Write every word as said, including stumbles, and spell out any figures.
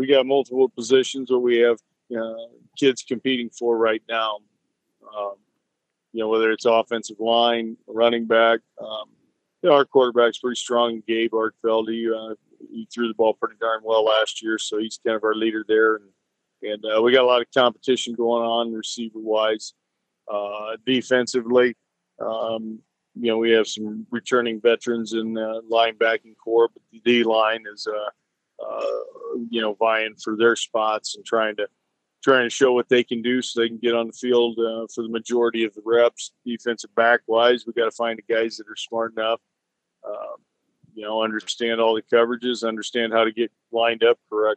we got multiple positions where we have uh, kids competing for right now. Um, you know, whether it's offensive line, running back. Um, you know, our quarterback's pretty strong. Gabe Arkfeld, he, uh, he threw the ball pretty darn well last year, so he's kind of our leader there. And, and uh, we got a lot of competition going on receiver-wise. Uh, defensively, um, you know, we have some returning veterans in the linebacking core, but the D-line is, uh, uh, you know, vying for their spots and trying to trying to show what they can do so they can get on the field uh, for the majority of the reps. Defensive back-wise, we got to find the guys that are smart enough, uh, you know, understand all the coverages, understand how to get lined up correctly.